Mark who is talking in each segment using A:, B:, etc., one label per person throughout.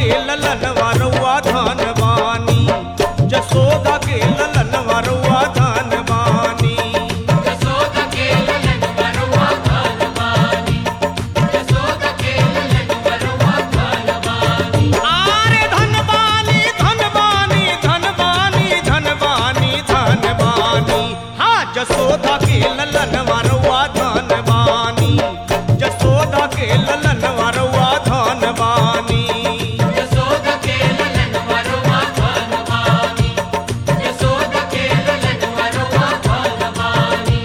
A: के ललनवा रउआ धन बानी, जसोदा के ललनवा रउआ धन बानी।
B: जसोदा के ललनवा रउआ धन बानी, जसोदा के ललनवा रउआ धन बानी।
A: आरे धन बानी धन बानी धन बानी धन बानी धन बानी, हाँ जसोदा के ललनवा रउआ धन बानी, जसोदा के ललनवा रउआ धन बानी।
B: जसोदा के ललनवा रउआ धन बानी, जसोदा के ललनवा रउआ धन बानी।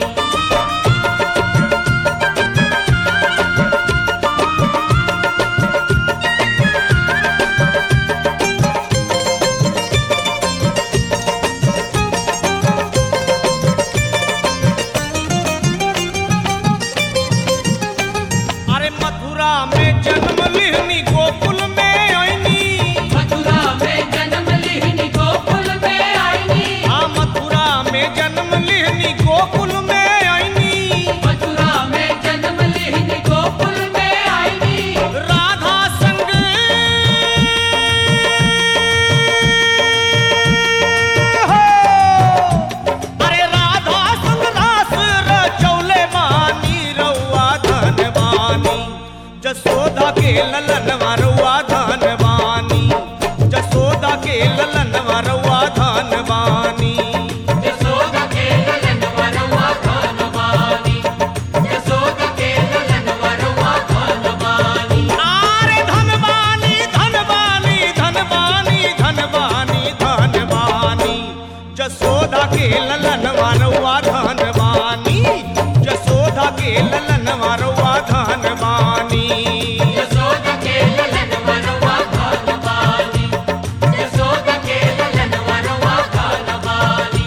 A: अरे मथुरा में जन्म लिहनी गोकुल में आईनी,
B: मथुरा में जन्म लिहनी गोकुल में आईनी,
A: हाँ मथुरा में जन्म लिहनी गोकुल में आईनी।
B: मथुरा में जन्म लिहनी गोकुल में आईनी।
A: राधा संग हो, अरे राधा संग रास रचौले बानी रउआ धन बानी, जसोदा के ललनवा रउआ धन बानी, जसोदा के ललनवा रउआ धन बानी।
B: जसोदा के ललनवा रउआ धन बानी, जसोदा के ललनवा रउआ धन बानी।
A: आरे धन बानी धन बानी धन बानी धन बानी धन बानी, जसोदा के ललनवा रउआ धन बानी, जसोदा के ललनवा रउआ धन बानी।
B: जसोदा के ललनवा रउआ धन बानी, जसोदा के ललनवा रउआ धन बानी।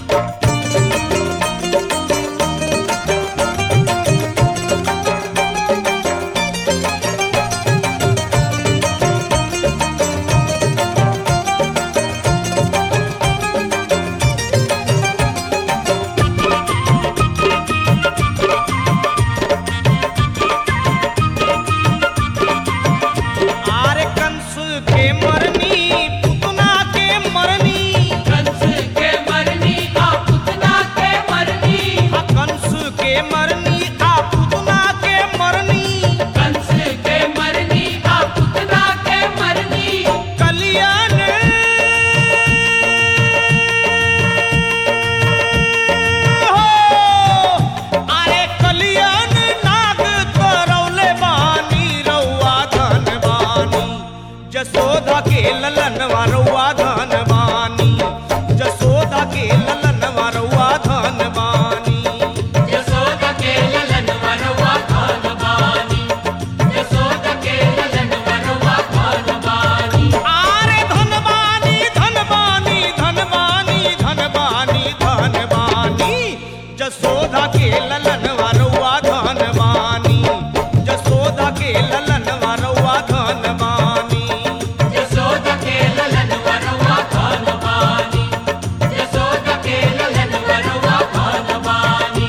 A: आरे कंस के मरनी पुतना के मरनी,
B: कंस के मरनी आ पुतना के मरनी,
A: हाँ कंस के मरनी आ पुतना के मरनी।
B: कंस के मरनी आ पुतना के मरनी।
A: कल्याण हो, अरे कल्याण नाग करौले बानी रउआ धन बानी, जसोदा के ललनवा रउआ धन बानी, जसोदा के ललनवा रउआ धन बानी।
B: जसोदा के ललनवा रउआ धन बानी, जसोदा के ललनवा रउआ धन बानी।
A: आरे धन बानी धन बानी धन बानी धन बानी धन बानी, जसोदा के ललनवा रउआ धन बानी, जसोदा के ललनवा रउआ धन बानी।
B: जसोदा के ललनवा रउआ धन बानी, जसोदा के ललनवा रउआ धन बानी।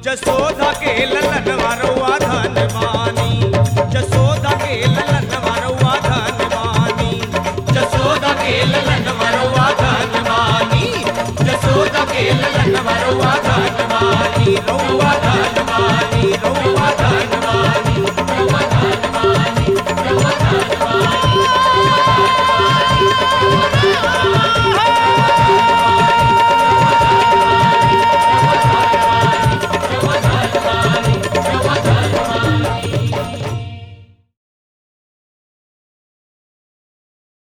A: जसोदा के ललन वरुआ धनवानी जसोदा के ललन वरुआ धनवानी
B: जसोदा के ललन